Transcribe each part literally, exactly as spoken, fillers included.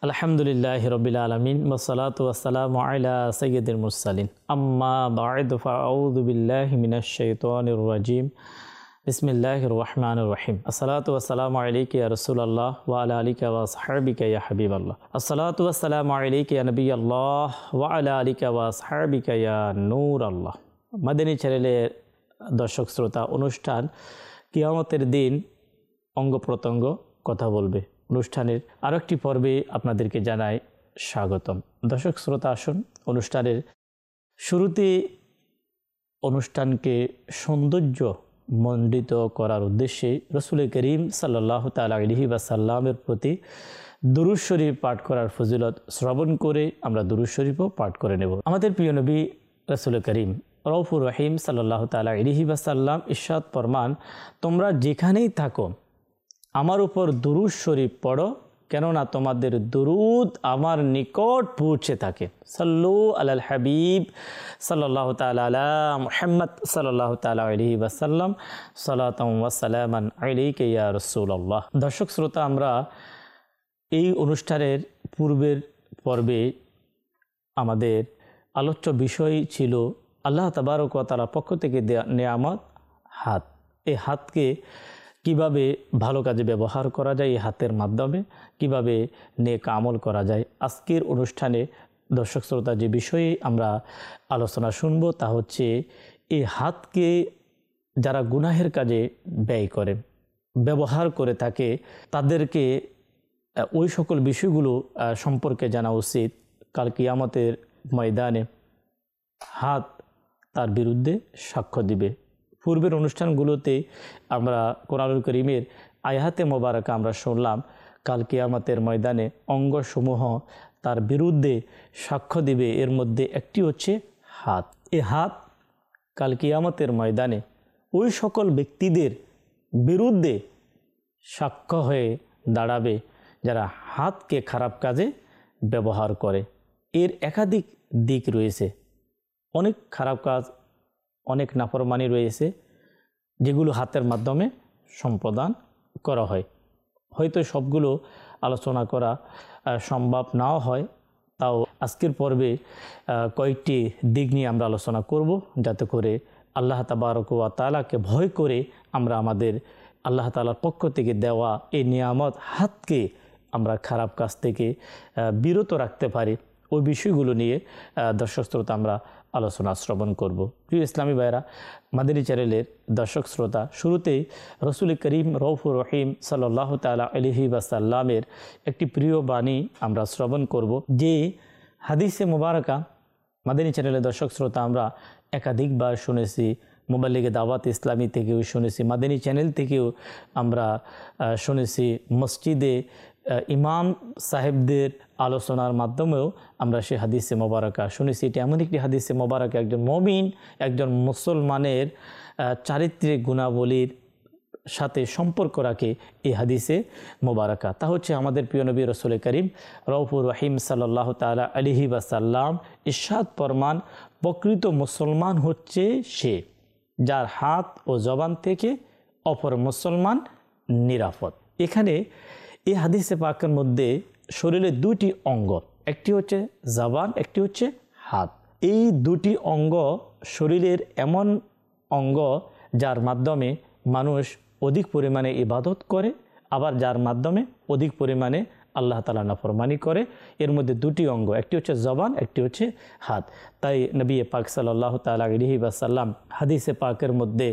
আলহামদুলিল্লাহি রাব্বিল আলামিন ওয়াসসালাতু ওয়াসসালামু আলা সাইয়্যিদিল মুরসালিন আম্মা বা'দু ফাআউযু বিল্লাহি মিনাশ শাইতানির রাজিম বিসমিল্লাহির রহমানির রহিম আসসালাতু ওয়াসসালামু আলাইকা ইয়া রাসূলুল্লাহ ওয়া আলা আলিকা ওয়া আসহাবিকা ইয়া হাবিবাল্লাহ আসসালাতু ওয়াসসালামু আলাইকা ইয়া নবিয়াল্লাহ ওয়া আলা আলিকা ওয়া আসহাবিকা ইয়া নূরাল্লাহ। মাদানী চ্যানেলের দর্শক শ্রোতা, অনুষ্ঠান কিয়ামতের দিন অঙ্গ প্রত্যঙ্গ কথা বলবে অনুষ্ঠানের আরও একটি পর্বে আপনাদেরকে জানাই স্বাগতম। দর্শক শ্রোতা, আসুন অনুষ্ঠানের শুরুতে অনুষ্ঠানকে সৌন্দর্য মণ্ডিত করার উদ্দেশ্যে রাসূল করিম সাল্লাল্লাহু তাআলা আলাইহি ওয়াসাল্লামের প্রতি দুরূদ শরীফ পাঠ করার ফজিলত শ্রবণ করে আমরা দুরূদ শরীফও পাঠ করে নেব। আমাদের প্রিয় নবী রাসূল করিম রউফুর রহিম সাল্লাল্লাহু তাআলা আলাইহি ওয়াসাল্লাম ইরশাদ ফরমান, তোমরা যেখানেই থাকো আমার উপর দুরূদ শরীফ পড়ো, কেননা তোমাদের দুরূদ আমার নিকট পৌঁছে থাকে। সাল্লু আলাল হাবিব সাল্লাল্লাহু তাআলা আলা মুহাম্মদ সাল্লাল্লাহু তাআলা আলাইহি ওয়াসাল্লাম সালাতাম ওয়া সালামান আলাইকা ইয়া রাসূলুল্লাহ। দর্শক শ্রোতা, আমরা এই অনুষ্ঠানের পূর্বের পর্বে আমাদের আলোচ্য বিষয় ছিল আল্লাহ তাবারক ওয়া তাআলার পক্ষ থেকে দেয়া নেয়ামত হাত। এই হাতকে কিভাবে ভালো কাজে ব্যবহার করা যায়, এই হাতের মাধ্যমে কিভাবে নেক আমল করা যায়। আজকের অনুষ্ঠানে দর্শক শ্রোতা যে বিষয়ে আমরা আলোচনা শুনব তা হচ্ছে এই হাতকে যারা গুনাহের কাজে ব্যয় করে ব্যবহার করে থাকে তাদেরকে ওই সকল বিষয়গুলো সম্পর্কে জানা উচিত। কাল কিয়ামতের ময়দানে হাত তার বিরুদ্ধে সাক্ষ্য দিবে। পূর্বের অনুষ্ঠানগুলোতে আমরা কোরআনুল কারীমের আয়াতে মোবারকা আমরা শুনলাম, কাল কিয়ামতের ময়দানে অঙ্গসমূহ তার বিরুদ্ধে সাক্ষ্য দিবে। এর মধ্যে একটি হচ্ছে হাত। এই হাত কাল কিয়ামতের ময়দানে ওই সকল ব্যক্তিদের বিরুদ্ধে সাক্ষ্য হয়ে দাঁড়াবে যারা হাতকে খারাপ কাজে ব্যবহার করে। এর একাধিক দিক রয়েছে, অনেক খারাপ কাজ, অনেক নাফরমানি রয়েছে যেগুলো হাতের মাধ্যমে সম্পাদন করা হয়। হয়তো সবগুলো আলোচনা করা সম্ভব নাও হয়, তাও আজকের পর্বে কয়েকটি দিক নিয়ে আমরা আলোচনা করব, যাতে করে আল্লাহ তাবারক ওয়া তাআলাকে ভয় করে আমরা আমাদের আল্লাহ তাআলার পক্ষ থেকে দেওয়া এই নিয়ামত হাতকে আমরা খারাপ কাজ থেকে বিরত রাখতে পারি। ওই বিষয়গুলো নিয়ে দর্শক শ্রোতা আমরা আলোচনা শ্রবণ করব। প্রিয় ইসলামী ভাইরা, মাদানী চ্যানেলের দর্শক শ্রোতা, শুরুতেই রাসূল করিম রউফুর রহিম সাল্লাল্লাহু তাআলা আলাইহি ওয়াসাল্লামের একটি প্রিয় বাণী আমরা শ্রবণ করব, যে হাদিসে মোবারকা মাদানী চ্যানেলের দর্শক শ্রোতা আমরা একাধিকবার শুনেছি, মুবাল্লিগে দাওয়াত ইসলামী থেকেও শুনেছি, মাদানী চ্যানেল থেকেও আমরা শুনেছি, মসজিদে ইমাম সাহেবদের আলোচনার মাধ্যমেও আমরা সেই হাদিসে মোবারকা শুনেছি। এটি এমন একটি হাদিসে মোবারকা একজন মুমিন, একজন মুসলমানের চারিত্রিক গুণাবলীর সাথে সম্পর্ক রাখে এই হাদিসে মোবারকা। তা হচ্ছে আমাদের প্রিয় নবী রাসূল করিম রউফুর রহিম সাল্লাল্লাহু তাআলা আলাইহি ওয়াসাল্লাম ইরশাদ ফরমান, প্রকৃত মুসলমান হচ্ছে সে যার হাত ও জবান থেকে অপর মুসলমান নিরাপদ। এখানে এই হাদিসে পাকের মধ্যে শরীরের দুটি অঙ্গ, একটি হচ্ছে জবান, একটি হচ্ছে হাত। এই দুটি অঙ্গ শরীরের এমন অঙ্গ যার মাধ্যমে মানুষ অধিক পরিমাণে ইবাদত করে, আবার যার মাধ্যমে অধিক পরিমাণে আল্লাহ তাআলা নাফরমানি করে। এর মধ্যে দুটি অঙ্গ, একটি হচ্ছে জবান, একটি হচ্ছে হাত। তাই নবী পাক সাল্লাল্লাহু তাআলা আলাইহি ওয়াসাল্লাম হাদিসে পাকের মধ্যে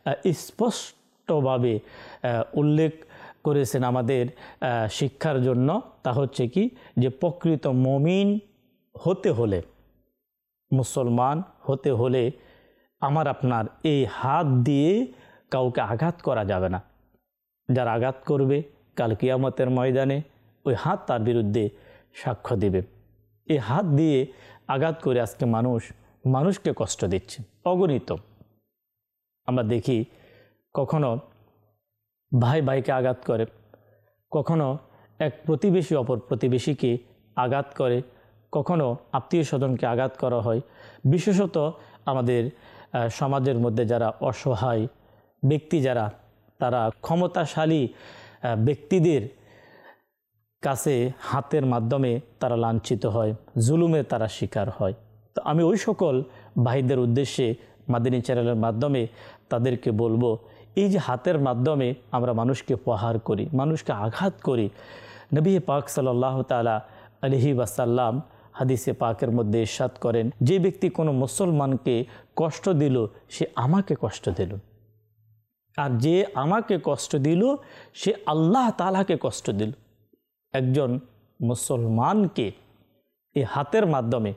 স্পষ্টভাবে উল্লেখ করেছেন আমাদের শিক্ষার জন্য। তা হচ্ছে কি, যে প্রকৃত মুমিন হতে হলে, মুসলমান হতে হলে আমার আপনার এই হাত দিয়ে কাউকে আঘাত করা যাবে না। যারা আঘাত করবে কাল কিয়ামতের ময়দানে ওই হাত তার বিরুদ্ধে সাক্ষ্য দেবে। এই হাত দিয়ে আঘাত করে আজকে মানুষ মানুষকে কষ্ট দিচ্ছে অগণিত। আমরা দেখি কখনো ভাই ভাইকে আঘাত করে, কখনো এক প্রতিবেশী অপর প্রতিবেশীকে আঘাত করে, কখনো আত্মীয় স্বজনকে আঘাত করা হয়। বিশেষত আমাদের সমাজের মধ্যে যারা অসহায় ব্যক্তি, যারা তারা ক্ষমতাশালী ব্যক্তিদের কাছে হাতের মাধ্যমে তারা লাঞ্ছিত হয়, জুলুমে তারা শিকার হয়। তো আমি ওই সকল ভাইদের উদ্দেশ্যে মাদিনী চ্যানেলের মাধ্যমে তাদেরকে বলবো, এই যে হাতের মাধ্যমে আমরা মানুষকে প্রহার করি, মানুষকে আঘাত করি, নবী পাক সাল্লাল্লাহু তাআলা আলাইহি ওয়াসাল্লাম হাদিসে পাকের মধ্যে ইরশাদ করেন, যে ব্যক্তি কোনো মুসলমানকে কষ্ট দিল সে আমাকে কষ্ট দিল, আর যে আমাকে কষ্ট দিল সে আল্লাহ তাআলাকে কষ্ট দিল। একজন মুসলমানকে এই হাতের মাধ্যমে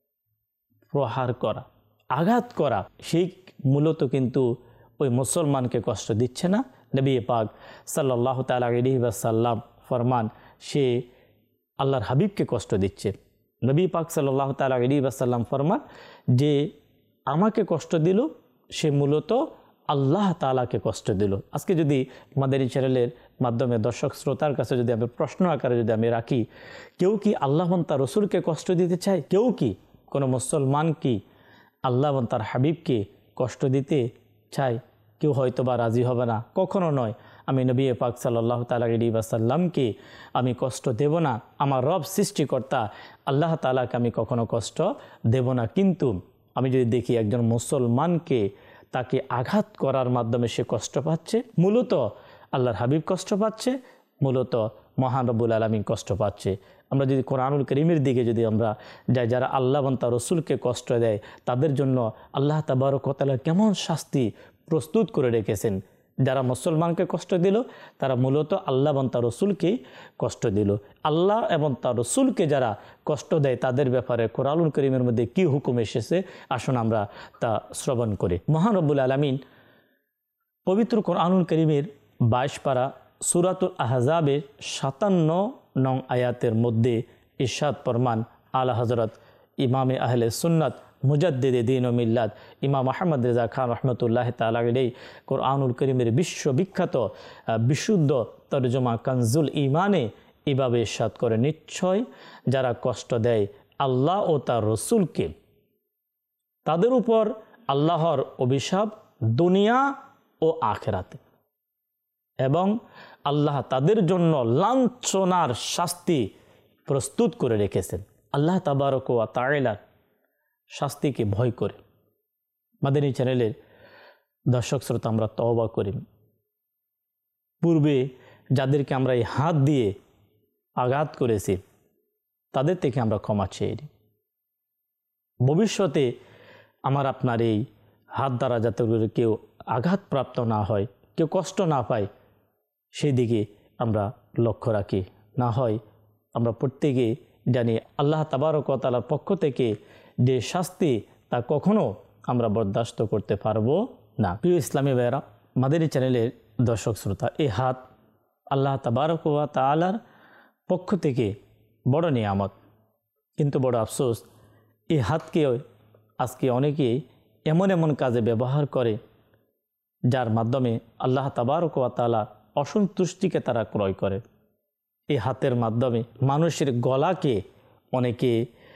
প্রহার করা, আঘাত করা, সেই মূলত কিন্তু ওই মুসলমানকে কষ্ট দিচ্ছে না। নবী পাক সাল্লাল্লাহু তাআলা আলাইহি ওয়াসাল্লাম ফরমান, সে আল্লাহর হাবিবকে কষ্ট দিচ্ছে। নবী পাক সাল্লাল্লাহু তাআলা আলাইহি ওয়াসাল্লাম ফরমান, যে আমাকে কষ্ট দিল সে মূলত আল্লাহ তাআলাকে কষ্ট দিল। আজকে যদি মাদানী চ্যানেলের মাধ্যমে দর্শক শ্রোতার কাছে যদি আমি প্রশ্ন আকারে যদি আমি রাখি, কেউ কি আল্লাহ এবং তার রসুলকে কষ্ট দিতে চায়? কেউ কি কোনো মুসলমান কি আল্লাহ এবং তার হাবিবকে কষ্ট দিতে চায়? কেউ হয়তো বা রাজি হবে না, কখনো নয়। আমি নবী পাক সাল্লাল্লাহু তাআলা আলাইহি ওয়াসাল্লামকে আমি কষ্ট দেব না, আমার রব সৃষ্টিকর্তা আল্লাহ তাআলাকে আমি কখনো কষ্ট দেব না। কিন্তু আমি যদি দেখি একজন মুসলমানকে তাকে আঘাত করার মাধ্যমে সে কষ্ট পাচ্ছে, মূলত আল্লাহর হাবিব কষ্ট পাচ্ছে, মূলত মহান রব্বুল আলামিন কষ্ট পাচ্ছে। আমরা যদি কোরআনুল কারীমের দিকে যদি আমরা যাই, যারা আল্লাহ এবং তার রসুলকে কষ্ট দেয় তাদের জন্য আল্লাহ তাবারক ওয়া তাআলা কেমন শাস্তি প্রস্তুত করে রেখেছেন। যারা মুসলমানকে কষ্ট দিল তারা মূলত আল্লাহ এবং তার রসুলকেই কষ্ট দিল। আল্লাহ এবং তার রসুলকে যারা কষ্ট দেয় তাদের ব্যাপারে কোরআনুল কারীমের মধ্যে কি হুকুম এসেছে, আসুন আমরা তা শ্রবণ করি। মহান রব্বুল আলামিন পবিত্র কোরআনুল কারীমের বাইশ পারা সূরাতুল আহজাবের সাতান্ন নং আয়াতের মধ্যে ইরশাদ ফরমান, আলা হযরত ইমামে আহলে সুন্নাত মুজাদ্দিদে দ্বীন ও মিল্লাত ইমাম আহমদ রেজা খান রহমতুল্লাহ তাআলা আলাইহি কোরআনুল কারীমের বিশ্ববিখ্যাত বিশুদ্ধ তরজমা কানজুল ঈমানে এভাবে ইরশাদ করে, নিশ্চয় যারা কষ্ট দেয় আল্লাহ ও তার রসুলকে, তাদের উপর আল্লাহর অভিশাপ দুনিয়া ও আখিরাতে, এবং আল্লাহ তাদের জন্য লাঞ্ছনার শাস্তি প্রস্তুত করে রেখেছেন। আল্লাহ তাবারক ওয়া তাআলার শাস্তিকে ভয় করে মাদানী চ্যানেলের দর্শক শ্রোতা আমরা তওবা করি। পূর্বে যাদেরকে আমরা এই হাত দিয়ে আঘাত করেছি তাদের থেকে আমরা ক্ষমা চেয়ে নিই। ভবিষ্যতে আমার আপনার এই হাত দ্বারা যাতে করে কেউ আঘাতপ্রাপ্ত না হয়, কেউ কষ্ট না পায়, সেই দিকে আমরা লক্ষ্য রাখি। না হয় আমরা প্রত্যেকে জানি আল্লাহ তাবারক ওয়া তাআলার পক্ষ থেকে যে শাস্তি তা কখনো আমরা বরদাস্ত করতে পারবো না। প্রিয় ইসলামী ভাইয়েরা, মাদানী চ্যানেলের দর্শক শ্রোতা, এই হাত আল্লাহ তাবারক ওয়া তাআলার পক্ষ থেকে বড় নিয়ামত, কিন্তু বড় আফসোস এই হাতকে আজকে অনেকেই এমন এমন কাজে ব্যবহার করে যার মাধ্যমে আল্লাহ তাবারক ওয়া তাআলা অসন্তুষ্টিকে তারা ক্রয় করে। এই হাতের মাধ্যমে মানুষের গলাকে অনেকে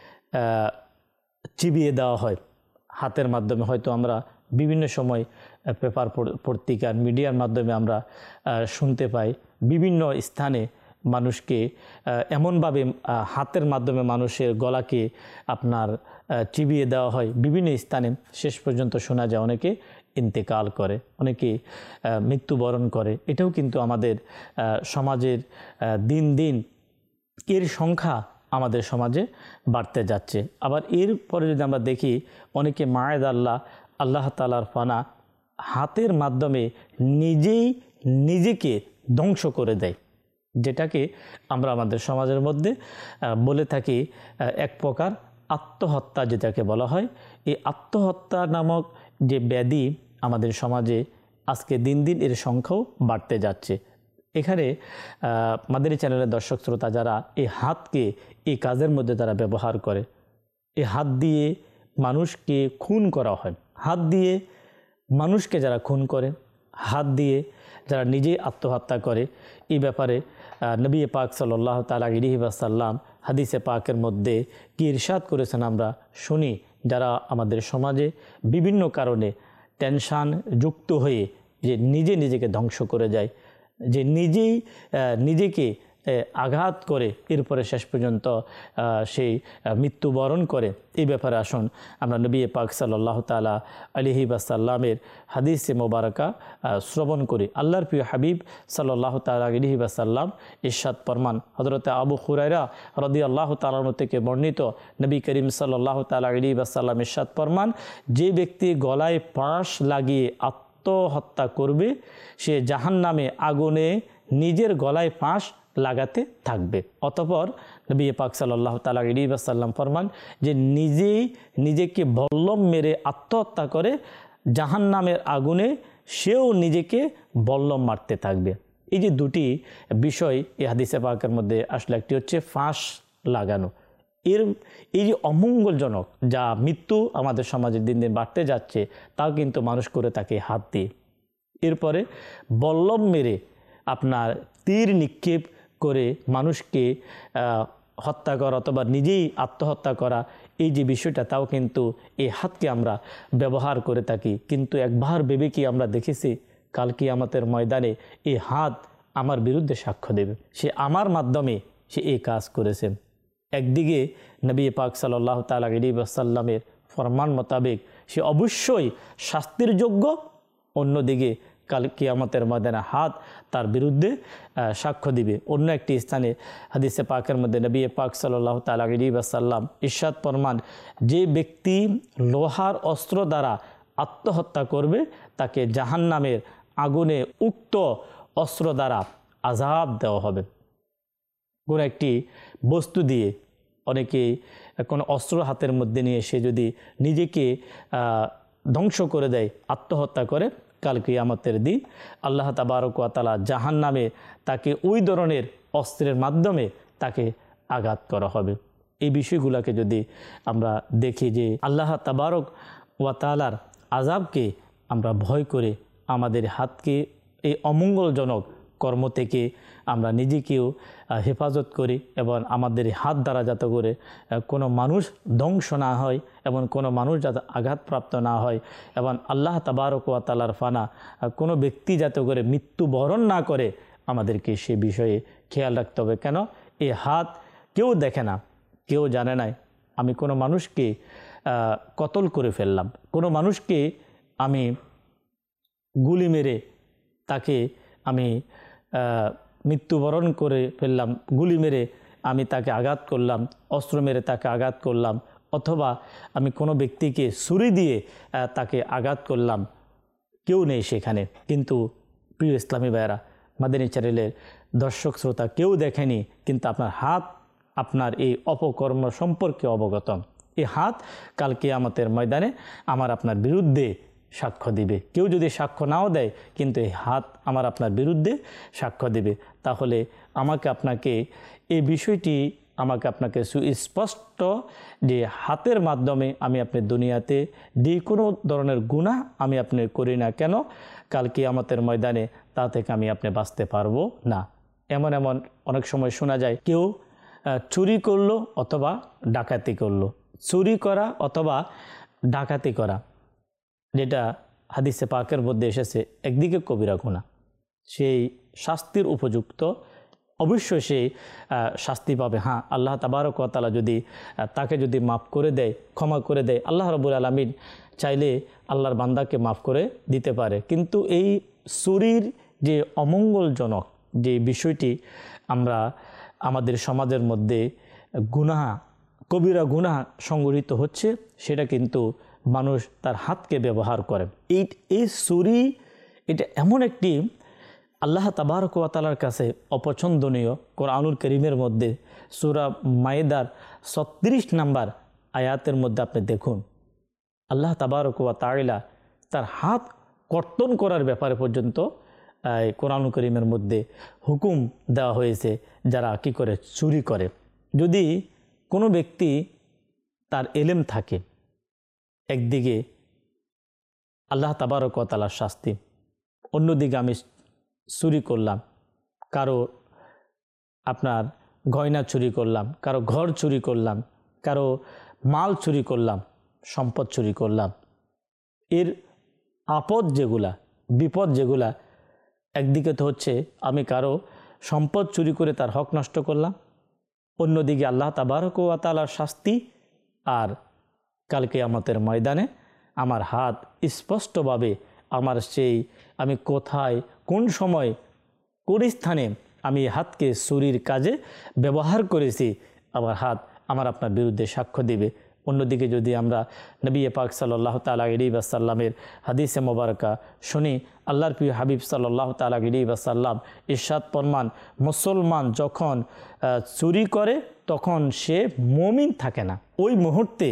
চিবিয়ে দেওয়া হয়। হাতের মাধ্যমে হয়তো আমরা বিভিন্ন সময় পেপার পত্রিকার মিডিয়ার মাধ্যমে আমরা শুনতে পাই, বিভিন্ন স্থানে মানুষকে এমনভাবে হাতের মাধ্যমে মানুষের গলাকে আপনার চিবিয়ে দেওয়া হয় বিভিন্ন স্থানে, শেষ পর্যন্ত শোনা যায় অনেকে ইন্তেকাল করে, অনেকে মৃত্যুবরণ করে। এটাও কিন্তু আমাদের সমাজের দিন দিন এর সংখ্যা আমাদের সমাজে বাড়তে যাচ্ছে। আবার এরপরে যদি আমরা দেখি অনেকে মায়েদ আল্লাহ আল্লাহ তাআলার ফানা হাতের মাধ্যমে নিজেই নিজেকে ধ্বংস করে দেয়, যেটাকে আমরা আমাদের সমাজের মধ্যে বলে থাকি এক প্রকার আত্মহত্যা, যেটাকে বলা হয়। এই আত্মহত্যা নামক যে ব্যাধি আমাদের সমাজে আজকে দিন দিন এর সংখ্যাও বাড়তে যাচ্ছে। এখানে মাদানী চ্যানেলের দর্শক শ্রোতা যারা এই হাতকে এই কাজের মধ্যে তারা ব্যবহার করে, এই হাত দিয়ে মানুষকে খুন করা হয়, হাত দিয়ে মানুষকে যারা খুন করে, হাত দিয়ে যারা নিজেই আত্মহত্যা করে, এই ব্যাপারে নবী পাক সাল্লাল্লাহু তাআলা আলাইহি ওয়াসাল্লাম হাদিসে পাকের মধ্যে কি ইরশাদ করেছেন আমরা শুনি। যারা আমাদের সমাজে বিভিন্ন কারণে টেনশান যুক্ত হয়ে যে নিজে নিজেকে ধ্বংস করে যায়, যে নিজেই নিজেকে আঘাত করে এরপরে শেষ পর্যন্ত সেই মৃত্যুবরণ করে। এই ব্যাপারে আসুন আমরা নবী পাক সাল্লাল্লাহু তাআলা আলাইহি ওয়াসাল্লামের হাদিসে মোবারকা শ্রবণ করি। আল্লাহর প্রিয় হাবিব সাল্লাল্লাহু তাআলা আলাইহি ওয়াসাল্লাম ইরশাদ ফরমান, হযরতে আবু হুরায়রা রাদিয়াল্লাহু তাআলা থেকে বর্ণিত, নবী করিম সাল্লাল্লাহু তাআলা আলাইহি ওয়াসাল্লাম ইরশাদ ফরমান, যে ব্যক্তি গলায় ফাঁস লাগিয়ে আত্মহত্যা করবে সে জাহান্নামে আগুনে নিজের গলায় ফাঁস লাগাতে থাকবে। অতঃপর নবী পাক সাল্লাল্লাহু তাআলা আলাইহি ওয়াসাল্লাম ফরমান যে নিজেই নিজেকে বল্লম মেরে আত্মহত্যা করে জাহান্নামের আগুনে সেও নিজেকে বল্লম মারতে থাকবে। এই যে দুটি বিষয় এই হাদিসে পাকের মধ্যে আসলে, একটি হচ্ছে ফাঁস লাগানো, এর এই যে অমঙ্গলজনক যা মৃত্যু আমাদের সমাজে দিন দিন বাড়তে যাচ্ছে, তাও কিন্তু মানুষ করে থাকে হাত দিয়ে। এরপরে বল্লম মেরে আপনার তীর নিক্ষেপ করে মানুষকে হত্যা করা অথবা নিজেই আত্মহত্যা করা, এই যে বিষয়টা, তাও কিন্তু এই হাতকে আমরা ব্যবহার করে থাকি। কিন্তু একবার ভেবে কি আমরা দেখেছি কাল কিয়ামতের ময়দানে এই হাত আমার বিরুদ্ধে সাক্ষ্য দেবে, সে আমার মাধ্যমে সে এই কাজ করেছে। একদিকে নবী পাক সাল্লাল্লাহু তাআলা আলাইহি ওয়াসাল্লামের ফরমান মোতাবেক সে অবশ্যই শাস্তির যোগ্য, অন্যদিকে কাল কিয়ামতের ময়দানে হাত তার বিরুদ্ধে সাক্ষ্য দিবে। অন্য একটি স্থানে হাদিসে পাকের মধ্যে নবী পাক সাল্লাল্লাহু তাআলা আলাইহি ওয়াসাল্লাম ইরশাদ ফরমান, যে ব্যক্তি লোহার অস্ত্র দ্বারা আত্মহত্যা করবে তাকে জাহান্নামের আগুনে উক্ত অস্ত্র দ্বারা আযাব দেওয়া হবে। কোনো একটি বস্তু দিয়ে, অনেকে কোনো অস্ত্র হাতের মধ্যে নিয়ে সে যদি নিজেকে ধ্বংস করে দেয়, আত্মহত্যা করে, কাল কিয়ামতের দিন আল্লাহ তাবারক ওয়া তাআলা জাহান্নামে তাকে ওই ধরনের অস্ত্রের মাধ্যমে তাকে আঘাত করা হবে। এই বিষয়গুলোকে যদি আমরা দেখি যে আল্লাহ তাবারক ওয়া তাআলার আযাবকে আমরা ভয় করে আমাদের হাতকে এই অমঙ্গলজনক কর্ম থেকে আমরা নিজেকেও হেফাজত করি এবং আমাদের হাত দ্বারা যাতে করে কোনো মানুষ ধ্বংস না হয় এবং কোনো মানুষ যাতে আঘাতপ্রাপ্ত না হয় এবং আল্লাহ তাবারক ওয়া তাআলার ফানা কোনো ব্যক্তি যাতে করে মৃত্যুবরণ না করে, আমাদেরকে সে বিষয়ে খেয়াল রাখতে হবে। কেন এই হাত কেউ দেখে না, কেউ জানে না আমি কোনো মানুষকে কতল করে ফেললাম, কোনো মানুষকে আমি গুলি মেরে তাকে আমি মৃত্যুবরণ করে ফেললাম, গুলি মেরে আমি তাকে আঘাত করলাম, অস্ত্র মেরে তাকে আঘাত করলাম, অথবা আমি কোনো ব্যক্তিকে ছুরি দিয়ে তাকে আঘাত করলাম, কেউ নেই সেখানে। কিন্তু প্রিয় ইসলামী ভাইয়েরা, মাদানী চ্যানেলের দর্শক শ্রোতা, কেউ দেখেনি, কিন্তু আপনার হাত আপনার এই অপকর্ম সম্পর্কে অবগত। এই হাত কাল কিয়ামতের ময়দানে আমার আপনার বিরুদ্ধে সাক্ষ্য দিবে। কেউ যদি সাক্ষ্য নাও দেয়, কিন্তু এই হাত আমার আপনার বিরুদ্ধে সাক্ষ্য দিবে। তাহলে আমাকে আপনাকে এই বিষয়টি আমাকে আপনাকে সুস্পষ্ট যে হাতের মাধ্যমে আমি আপনার দুনিয়াতে যে কোনো ধরনের গুনাহ আমি আপনি করি না কেন, কাল কিয়ামতের ময়দানে তা থেকে আমি আপনি বাঁচতে পারবো না। এমন এমন অনেক সময় শোনা যায়, কেউ চুরি করলো অথবা ডাকাতি করলো। চুরি করা অথবা ডাকাতি করা, যেটা হাদিসে পাকের মধ্যে এসেছে, একদিকে কবিরা গুনাহ, সেই শাস্তির উপযুক্ত, অবশ্যই সেই শাস্তি পাবে। হ্যাঁ, আল্লাহ তাবারক ওয়া তাআলা যদি তাকে যদি মাফ করে দেয়, ক্ষমা করে দেয়, আল্লাহ রাব্বুল আলামিন চাইলে আল্লাহর বান্দাকে মাফ করে দিতে পারে। কিন্তু এই চুরির যে অমঙ্গলজনক যে বিষয়টি আমরা আমাদের সমাজের মধ্যে গুনাহ, কবিরা গুনাহ সংগঠিত হচ্ছে, সেটা কিন্তু মানুষ তার হাতকে ব্যবহার করে। এই এই চুরি এটা এমন একটি আল্লাহ তাবারক ওয়া তাআলার কাছে অপছন্দনীয়। কোরআনুল কারীমের মধ্যে সূরা মায়েদার ছত্রিশ নাম্বার আয়াতের মধ্যে আপনি দেখুন, আল্লাহ তাবারক ওয়া তাআলা তার হাত কর্তন করার ব্যাপারে পর্যন্ত কোরআনুল কারীমের মধ্যে হুকুম দেওয়া হয়েছে, যারা কি করে চুরি করে। যদি কোনো ব্যক্তি তার এলেম থাকে, একদিকে আল্লাহ তাবারক ওয়া তাআলার শাস্তি, অন্যদিকে আমি চুরি করলাম, কারো আপনার গয়না চুরি করলাম, কারো ঘর চুরি করলাম, কারো মাল চুরি করলাম, সম্পদ চুরি করলাম, এর আপদ যেগুলা, বিপদ যেগুলা, একদিকে তো হচ্ছে আমি কারো সম্পদ চুরি করে তার হক নষ্ট করলাম, অন্যদিকে আল্লাহ তাবারক ওয়া তাআলার শাস্তি, আর কাল কিয়ামতের ময়দানে আমার হাত স্পষ্টভাবে আমার সেই আমি কোথায় কোন সময় কোন স্থানে আমি হাতকে চুরির কাজে ব্যবহার করেছি, আমার হাত আমার আপনার বিরুদ্ধে সাক্ষ্য দিবে। অন্যদিকে যদি আমরা নবী পাক সাল্লাল্লাহু তাআলা আলাইহি ওয়াসাল্লামের হাদিসে মোবারকা শুনি, আল্লাহর প্রিয় হাবিব সাল্লাল্লাহু তাআলা আলাইহি ওয়াসাল্লাম ইরশাদ ফরমান, মুসলমান যখন চুরি করে তখন সে মুমিন থাকে না। ওই মুহূর্তে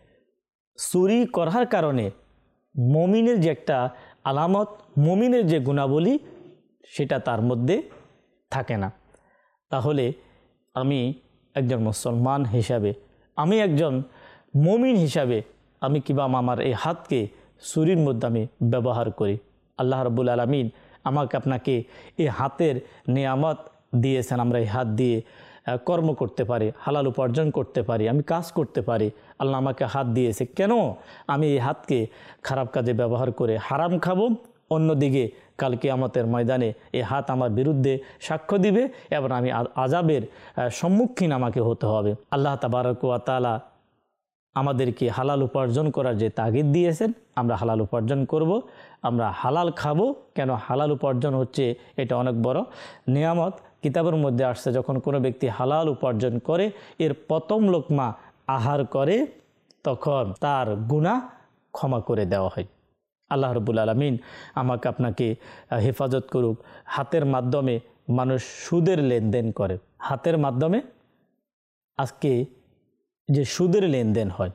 চুরি করার কারণে মুমিনের যে একটা আলামত, মুমিনের যে গুণাবলী, সেটা তার মধ্যে থাকে না। তাহলে আমি একজন মুসলমান হিসাবে, আমি একজন মুমিন হিসাবে আমি কিভাবে আমার এই হাতকে চুরির মধ্যে আমি ব্যবহার করি। আল্লাহ রাব্বুল আলামিন আমাকে আপনাকে এই হাতের নিয়ামত দিয়েছেন, আমরা এই হাত দিয়ে কর্ম করতে পারি, হালাল উপার্জন করতে পারি, আমি কাজ করতে পারি। আল্লাহ আমাকে হাত দিয়েছে, কেন আমি এই হাতকে খারাপ কাজে ব্যবহার করে হারাম খাবো? অন্যদিকে কাল কিয়ামতের ময়দানে এই হাত আমার বিরুদ্ধে সাক্ষ্য দিবে এবং আমি আযাবের সম্মুখীন আমাকে হতে হবে। আল্লাহ তাবারক ওয়া তাআলা আমাদেরকে হালাল উপার্জন করার যে তাগিদ দিয়েছেন, আমরা হালাল উপার্জন করব, আমরা হালাল খাবো। কেন? হালাল উপার্জন হচ্ছে এটা অনেক বড় নিয়ামত। কিতাবের মধ্যে আসছে, যখন কোনো ব্যক্তি হালাল উপার্জন করে, এর প্রথম লোকমা আহার করে, তখন তার গুনাহ ক্ষমা করে দেওয়া হয়। আল্লাহ রাব্বুল আলামিন আমাকে আপনাকে হেফাজত করুক। হাতের মাধ্যমে মানুষ সুদের লেনদেন করে, হাতের মাধ্যমে আজকে যে সুদের লেনদেন হয়,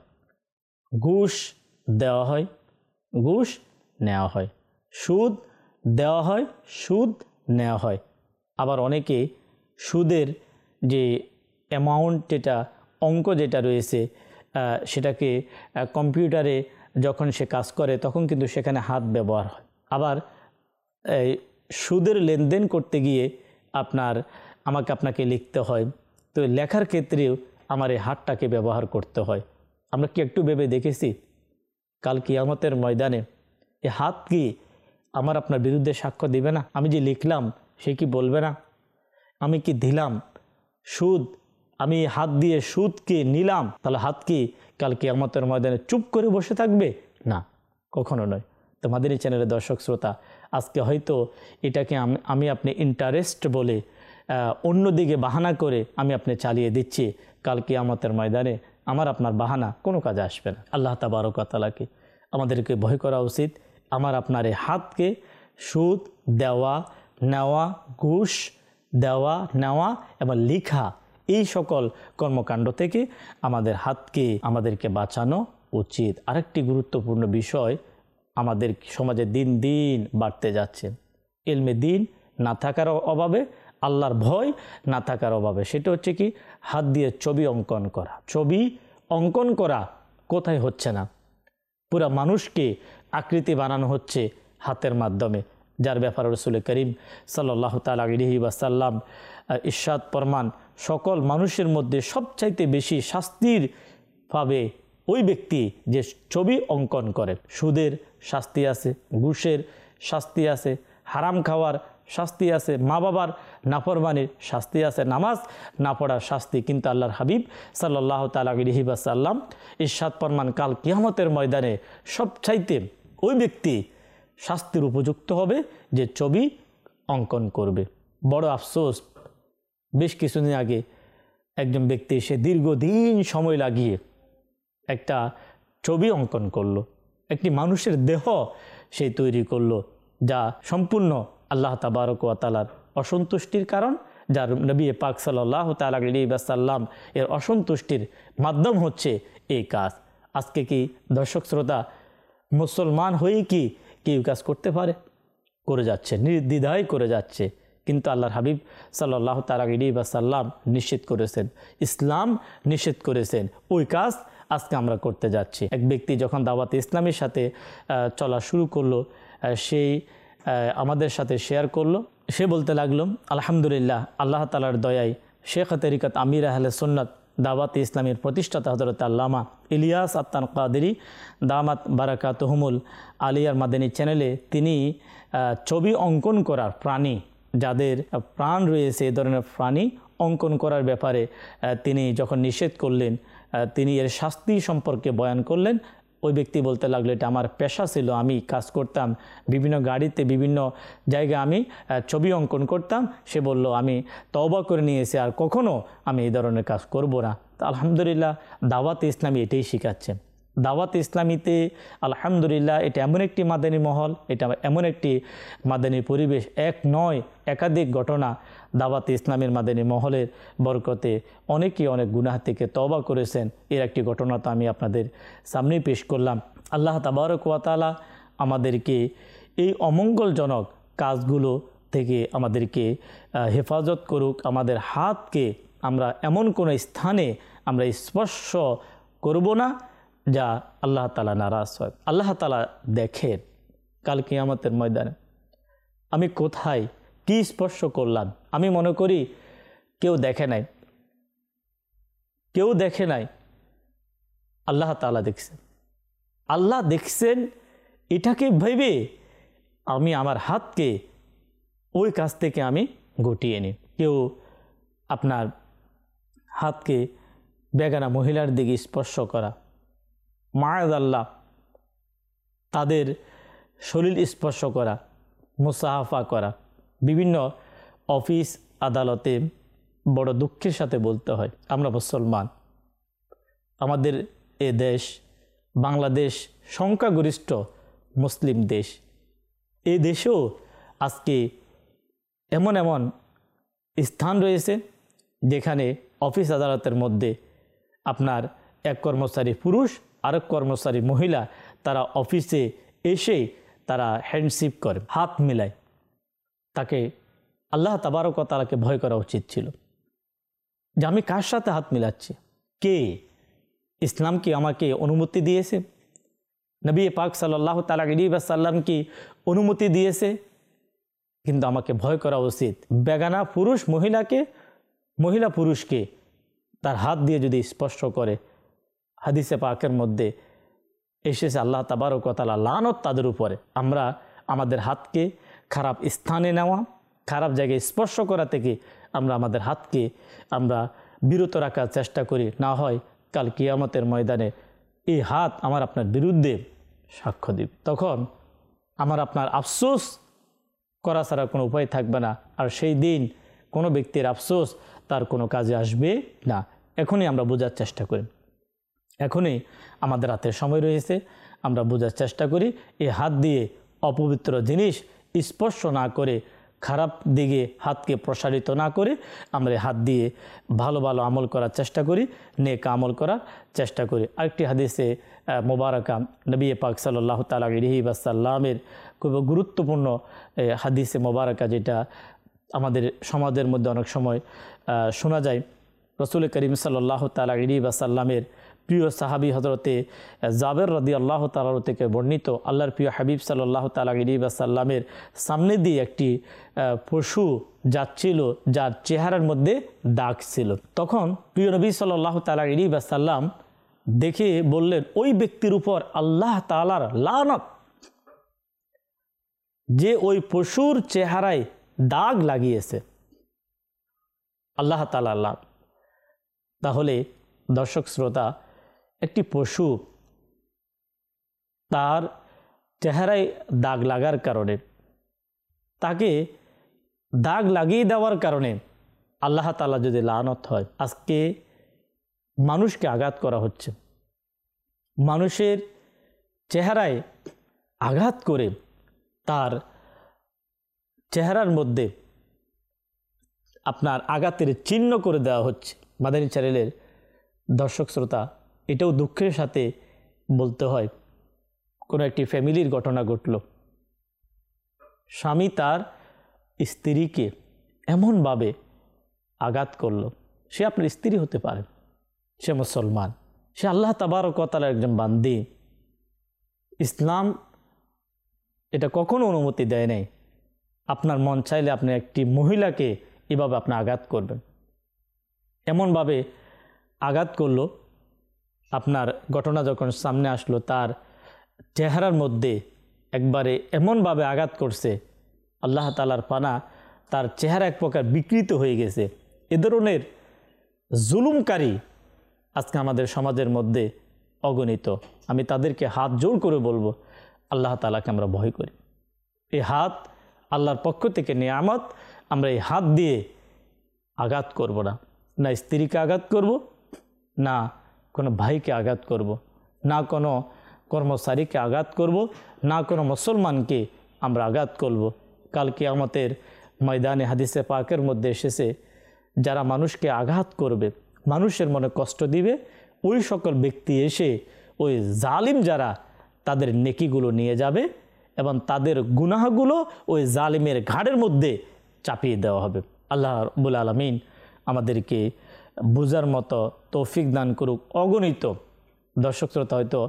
ঘুষ দেওয়া হয়, ঘুষ নেওয়া হয়, সুদ দেওয়া হয়, সুদ নেওয়া হয়। আবার অনেকে সুদের যে অ্যামাউন্ট, যেটা অঙ্ক যেটা রয়েছে, সেটাকে কম্পিউটারে যখন সে কাজ করে তখন কিন্তু সেখানে হাত ব্যবহার হয়। আবার এই সুদের লেনদেন করতে গিয়ে আপনার আমাকে আপনাকে লিখতে হয়, তো লেখার ক্ষেত্রেও আমার এই হাতটাকে ব্যবহার করতে হয়। আমরা কি একটু ভেবে দেখেছি কাল কিয়ামতের ময়দানে এই হাত কি আমার আপনার বিরুদ্ধে সাক্ষ্য দিবে না? আমি যে লিখলাম সে কি বলবে না? আমি কি দিলাম সুদ, আমি হাত দিয়ে সুদকে নিলাম, তাহলে হাত কি কাল কিয়ামতের ময়দানে চুপ করে বসে থাকবে? না, কখনো নয়। তো মাদানী চ্যানেলের দর্শক শ্রোতা, আজকে হয়তো এটাকে আমি আপনি ইন্টারেস্ট বলে অন্যদিকে বাহানা করে আমি আপনি চালিয়ে দিচ্ছি, কাল কিয়ামতের ময়দানে আমার আপনার বাহানা কোনো কাজে আসবে না। আল্লাহ তাবারক ওয়া তাআলাকে আমাদেরকে ভয় করা উচিত। আমার আপনার এই হাতকে সুদ দেওয়া, নেওয়া, ঘুষ দেওয়া, নেওয়া এবং লিখা, এই সকল কর্মকাণ্ড থেকে আমাদের হাতকে আমাদেরকে বাঁচানো উচিত। আরেকটি গুরুত্বপূর্ণ বিষয়, আমাদের সমাজে দিন দিন বাড়তে যাচ্ছে ইলমে দিন না থাকার অভাবে, আল্লাহর ভয় না থাকার অভাবে, সেটা হচ্ছে কি হাত দিয়ে ছবি অঙ্কন করা। ছবি অঙ্কন করা কোথায় হচ্ছে না, পুরা মানুষকে আকৃতি বানানো হচ্ছে হাতের মাধ্যমে, যার ব্যাপারে রাসূল করিম সাল্লাল্লাহু তাআলা আলাইহি ওয়াসাল্লাম ইরশাদ ফরমান, সকল মানুষের মধ্যে সবচাইতে বেশি শাস্তির পাবে ওই ব্যক্তি যে ছবি অঙ্কন করে। সুদের শাস্তি আছে, ঘুষের শাস্তি আছে, হারাম খাওয়ার শাস্তি আছে, মা বাবার নাফরমানির শাস্তি আছে, নামাজ না পড়ার শাস্তি। কিন্তু আল্লাহর হাবিব সাল্লাল্লাহু তাআলা আলাইহি ওয়াসাল্লাম ইরশাদ ফরমান, কাল কিয়ামতের ময়দানে সবচাইতে ওই ব্যক্তি শাস্তির উপযুক্ত হবে যে ছবি অঙ্কন করবে। বড় আফসোস, বেশ কিছুদিন আগে একজন ব্যক্তি সে দীর্ঘদিন সময় লাগিয়ে একটা ছবি অঙ্কন করলো, একটি মানুষের দেহ সে তৈরি করলো, যা সম্পূর্ণ আল্লাহ তাবারক ওয়া তাআলার অসন্তুষ্টির কারণ, যার নবী পাক সাল্লাল্লাহু তাআলা আলাইহি ওয়াসাল্লাম এর অসন্তুষ্টির মাধ্যম হচ্ছে এই কাজ। আজকে কি দর্শক শ্রোতা, মুসলমান হয়ে কি কেউ কাজ করতে পারে? করে যাচ্ছে, নির্দ্বিধায় করে যাচ্ছে। কিন্তু আল্লাহর হাবিব সাল্লাল্লাহু তাআলা আলাইহি ওয়াসাল্লাম নিষেধ করেছেন, ইসলাম নিষেধ করেছেন, ওই কাজ আজকে আমরা করতে যাচ্ছি। এক ব্যক্তি যখন দাওয়াতে ইসলামের সাথে চলা শুরু করলো, সেই আমাদের সাথে শেয়ার করলো, সে বলতে লাগলো, আলহামদুলিল্লাহ, আল্লাহ তাআলার দয়ায় শেখ তরিকত আমির আহলে সুন্নাত দাওয়াতে ইসলামের প্রতিষ্ঠাতা হযরত আল্লামা ইলিয়াস আত্তান কাদেরী দামাত বারাকাতুহুমুল আলিয়ার মাদানী চ্যানেলে তিনি ছবি অঙ্কন করার, প্রাণী যাদের প্রাণ রয়েছে এ ধরনের প্রাণী অঙ্কন করার ব্যাপারে তিনি যখন নিষেধ করলেন, তিনি এর শাস্তি সম্পর্কে বয়ান করলেন। ওই ব্যক্তি বলতে লাগলো, এটা আমার পেশা ছিল, আমি কাজ করতাম, বিভিন্ন গাড়িতে বিভিন্ন জায়গায় আমি ছবি অঙ্কন করতাম। সে বলল, আমি তওবা করে নিয়েছি, আর কখনো আমি এই ধরনের কাজ করব না। তো আলহামদুলিল্লাহ দাওয়াত ইসলামী এটাই শেখাচ্ছে। দাওয়াত ইসলামীতে আলহামদুলিল্লাহ এটা এমন একটি মাদানী মহল, এটা এমন একটি মাদানী পরিবেশ, এক নয় একাধিক ঘটনা দাওয়াত ইসলামের মাদানী মহলের বরকতে অনেকেই অনেক গুনাহ থেকে তওবা করেছেন। এর একটি ঘটনা তো আমি আপনাদের সামনে পেশ করলাম। আল্লাহ তাবারক ওয়া তাআলা আমাদেরকে এই অমঙ্গলজনক কাজগুলো থেকে আমাদেরকে হেফাজত করুক। আমাদের হাতকে আমরা এমন কোনো স্থানে আমরা স্পর্শ করব না যা আল্লাহ তাআলা নারাজ হয়। আল্লাহ তাআলা দেখেন কাল কিয়ামতের ময়দানে আমি কোথায় কি স্পর্শ করলাম। আমি মনে করি কেউ দেখে নাই, কেউ দেখে নাই, আল্লাহ তাআলা দেখছেন। আল্লাহ দেখছেন এটাকে ভেবে আমি আমার হাতকে ওই কাজ থেকে আমি গুটিয়ে নিই। কেউ আপনার হাতকে বেগানা মহিলার দিকে স্পর্শ করা, মাআযাল্লাহ তাদের শরীর স্পর্শ করা, মুসাহাফা করা, বিভিন্ন অফিস আদালতে বড় দুঃখের সাথে বলতে হয় আমরা মুসলমান, আমাদের এ দেশ বাংলাদেশ সংখ্যাগরিষ্ঠ মুসলিম দেশ, এ দেশেও আজকে এমন এমন স্থান রয়েছে যেখানে অফিস আদালতের মধ্যে আপনার এক কর্মচারী পুরুষ আরেক কর্মচারী মহিলা, তারা অফিসে এসে তারা হ্যান্ডশিপ করে, হাত মিলায়। তাকে আল্লাহ তাবারক ওয়া তাআলাকে ভয় করা উচিত ছিল যে আমি কার সাথে হাত মিলাচ্ছি, কে? ইসলাম কি আমাকে অনুমতি দিয়েছে? নবী পাক সাল্লাল্লাহু তাআলা আলাইহি ওয়াসাল্লাম কি অনুমতি দিয়েছে? কিন্তু আমাকে ভয় করা উচিত বেগানা পুরুষ মহিলাকে, মহিলা পুরুষকে তার হাত দিয়ে যদি স্পর্শ করে। হাদিসে পাকের মধ্যে এসেছে আল্লাহ তাবারক ওয়া তাআলা লানত তাদের উপরে। আমরা আমাদের হাতকে খারাপ স্থানে নেওয়া, খারাপ জায়গায় স্পর্শ করা থেকে আমরা আমাদের হাতকে আমরা বিরত রাখার চেষ্টা করি, না হয় কাল কিয়ামতের ময়দানে এই হাত আমার আপনার বিরুদ্ধে সাক্ষ্য দিবে। তখন আমার আপনার আফসোস করা ছাড়া কোনো উপায় থাকবে না। আর সেই দিন কোনো ব্যক্তির আফসোস তার কোনো কাজে আসবে না। এখনই আমরা বোঝার চেষ্টা করি, এখনই আমাদের হাতে সময় রয়েছে, আমরা বোঝার চেষ্টা করি। এই হাত দিয়ে অপবিত্র জিনিস স্পর্শ না করে, খারাপ দিকে হাতকে প্রসারিত না করে আমরা হাত দিয়ে ভালো ভালো আমল করার চেষ্টা করি, নেক আমল করার চেষ্টা করি। আরেকটি হাদিসে মোবারকা নবী পাক সাল্লাল্লাহু তাআলা আলাইহি ওয়াসাল্লামের খুব গুরুত্বপূর্ণ হাদিসে মোবারকা, যেটা আমাদের সমাজের মধ্যে অনেক সময় শোনা যায়। রাসূল করিম সাল্লাল্লাহু তাআলা আলাইহি ওয়াসাল্লামের প্রিয় সাহাবী হযরতে জাবের রাদিয়াল্লাহু তাআলা থেকে বর্ণিত, আল্লাহর প্রিয় হাবিব সাল্লাল্লাহু তাআলা আলাইহি ওয়াসাল্লামের সামনে দিয়ে একটি পশু যাচ্ছিল যার চেহারার মধ্যে দাগ ছিল। তখন প্রিয় নবী সাল্লাল্লাহু তাআলা আলাইহি ওয়াসাল্লাম দেখে বললেন, ওই ব্যক্তির উপর আল্লাহ তাআলার লানত, যে ওই পশুর চেহারায় দাগ লাগিয়েছে, আল্লাহ তাআলার লানত। তাহলে দর্শক শ্রোতা, একটি পশু তার চেহারায় দাগ লাগার কারণে, তাকে দাগ লাগিয়ে দেওয়ার কারণে আল্লাহ তাআলা যদি লানত হয়, আজকে মানুষকে আঘাত করা হচ্ছে, মানুষের চেহারায় আঘাত করে তার চেহারার মধ্যে আপনার আঘাতের চিহ্ন করে দেওয়া হচ্ছে। মাদানী চ্যানেলের দর্শক শ্রোতা, এটাও দুঃখের সাথে বলতে হয়, কোনো একটি ফ্যামিলির ঘটনা ঘটল, স্বামী তার স্ত্রীকে এমনভাবে আঘাত করল। সে আপনার স্ত্রী হতে পারে, সে মুসলমান, সে আল্লাহ তাবারক ওয়া তাআলার একজন বান্দী। ইসলাম এটা কখনো অনুমতি দেয় নাই আপনার মন চাইলে আপনি একটি মহিলাকে এভাবে আপনি আঘাত করবেন। এমনভাবে আঘাত করলো, আপনার ঘটনা যখন সামনে আসলো, তার চেহারার মধ্যে একবারে এমনভাবে আঘাত করছে, আল্লাহ তাআলার পানা তার চেহারা এক প্রকার বিকৃত হয়ে গেছে। এ ধরনের জুলুমকারী আজকে আমাদের সমাজের মধ্যে অগণিত। আমি তাদেরকে হাত জোড় করে বলবো, আল্লাহ তাআলাকে আমরা ভয় করি। এই হাত আল্লাহর পক্ষ থেকে নিয়ামত, আমরা এই হাত দিয়ে আঘাত করব না, না স্ত্রীকে আঘাত করব, না কোনো ভাইকে আঘাত করব, না কোনো কর্মচারীকে আঘাত করব, না কোনো মুসলমানকে আমরা আঘাত করব। কাল কিয়ামতের ময়দানে হাদিসে পাকের মধ্যে এসেছে, যারা মানুষকে আঘাত করবে, মানুষের মনে কষ্ট দিবে, ওই সকল ব্যক্তি এসে ওই জালিম যারা তাদের নেকিগুলো নিয়ে যাবে এবং তাদের গুনাহগুলো ওই জালিমের ঘাড়ের মধ্যে চাপিয়ে দেওয়া হবে। আল্লাহ রাব্বুল আলামিন আমাদেরকে বোঝার মতো তৌফিক দান করুক। অগণিত দর্শক শ্রোতা, হয়তো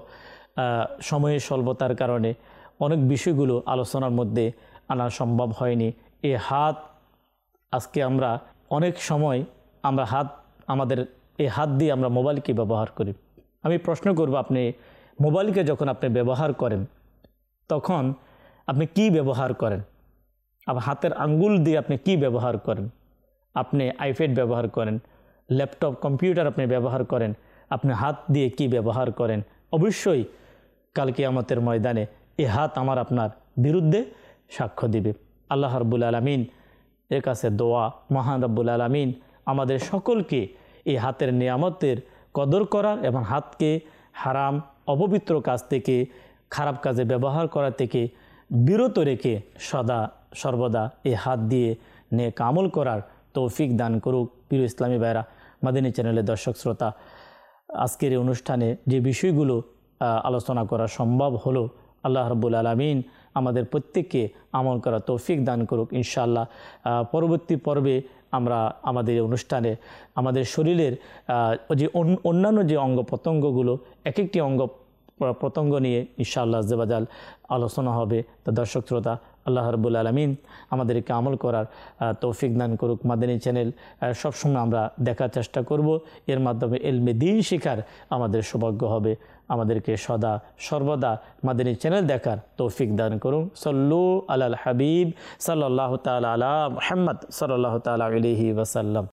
সময়ের স্বল্পতার কারণে অনেক বিষয়গুলো আলোচনার মধ্যে আনা সম্ভব হয়নি। এই হাত আজকে আমরা অনেক সময় আমরা হাত আমাদের এই হাত দিয়ে আমরা মোবাইলকে ব্যবহার করি। আমি প্রশ্ন করব, আপনি মোবাইলকে যখন আপনি ব্যবহার করেন তখন আপনি কি ব্যবহার করেন? আপনার হাতের আঙ্গুল দিয়ে আপনি কি ব্যবহার করেন? আপনি আইপ্যাড ব্যবহার করেন, ল্যাপটপ কম্পিউটার আপনি ব্যবহার করেন, আপনি হাত দিয়ে কি ব্যবহার করেন? অবশ্যই কাল কিয়ামতের ময়দানে এই হাত আমার আপনার বিরুদ্ধে সাক্ষ্য দিবে। আল্লাহ রাব্বুল আলামিন এর কাছে দোয়া, মহান রাব্বুল আলামিন আমাদের সকলকে এই হাতের নিয়ামতের কদর করার এবং হাতকে হারাম অপবিত্র কাজ থেকে, খারাপ কাজে ব্যবহার করা থেকে বিরত রেখে সদা সর্বদা এই হাত দিয়ে নেক আমল করার তৌফিক দান করুক। প্রিয় ইসলামী ভাইরা, মাদানী চ্যানেলের দর্শক শ্রোতা, আজকের এই অনুষ্ঠানে যে বিষয়গুলো আলোচনা করা সম্ভব হলো, আল্লাহ রাব্বুল আলামিন আমাদের প্রত্যেককে আমল করা তৌফিক দান করুক ইনশাআল্লাহ। পরবর্তী পর্বে আমরা আমাদের অনুষ্ঠানে আমাদের শরীরের যে অন্যান্য যে অঙ্গ প্রত্যঙ্গগুলো, এক একটি অঙ্গ প্রত্যঙ্গ নিয়ে ইনশাআল্লাহ আজ্জা ওয়াজাল আলোচনা হবে। তো দর্শক শ্রোতা, আল্লাহ রাব্বুল আলামিন আমাদেরকে আমল করার তৌফিক দান করুক। মাদানী চ্যানেল সবসময় আমরা দেখার চেষ্টা করব, এর মাধ্যমে ইলমে দ্বীন শিখার আমাদের সৌভাগ্য হবে। আমাদেরকে সদা সর্বদা মাদানী চ্যানেল দেখার তৌফিক দান করুন। সল্লু আলাল হাবিব সাল্লাল্লাহু তাআলা আলা মুহাম্মদ সাল্লাল্লাহু তাআলা আলাইহি ওয়াসাল্লাম।